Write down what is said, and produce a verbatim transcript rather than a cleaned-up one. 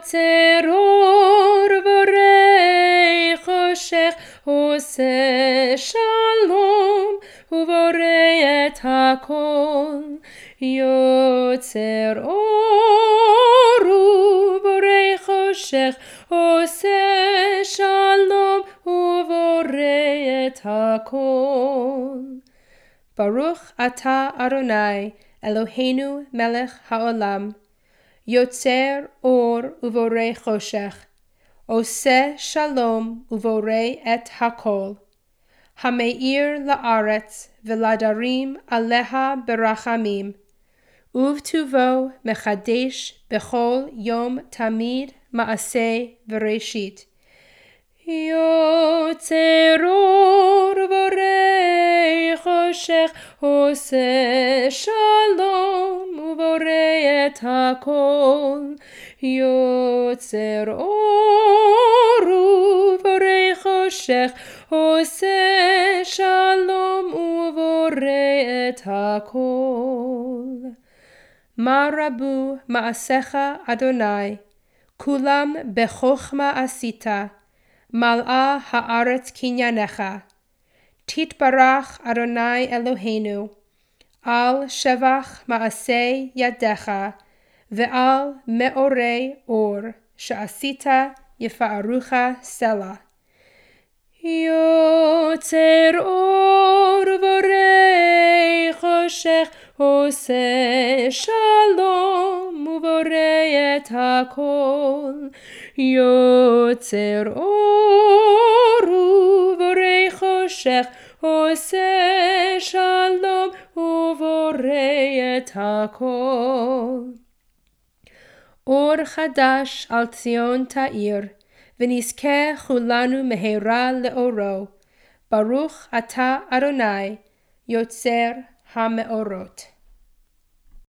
יוצר אור ובורא חושך, עושה שלום ובורא את הכל. יוצר אור ובורא חושך, עושה שלום ובורא את הכל. ברוך אתה אדוני אלוהינו מלך העולם, יוצר אור ובורא חושך, עושה שלום ובורא את הכל, המאיר לארץ ולדרים עליה ברחמים, ובטובו מחדש בכל יום תמיד מעשה וראשית. יוצר אור ובורא חושך, עושה שלום ובורא את הכל. יוצר אור ובורא חושך, עושה שלום ובורא את הכל. מה רבו מעשיך אדוני, כולם בחוכמה עשית, מלאה הארץ קנייניך. תתברך אדוני אלוהינו, על שבח מעשי ידיך, ועל מאורי אור שעשית יפארוך סלה. יוצר אור ובורא חושך, עושה שלום ובורא את הכל. יוצר אור ובורא חושך, עושה שלום ובורא את הכל. אור חדש על ציון תאיר, ונזכה כולנו מהרה לאורו. ברוך אתה אדוני, יוצר המאורות.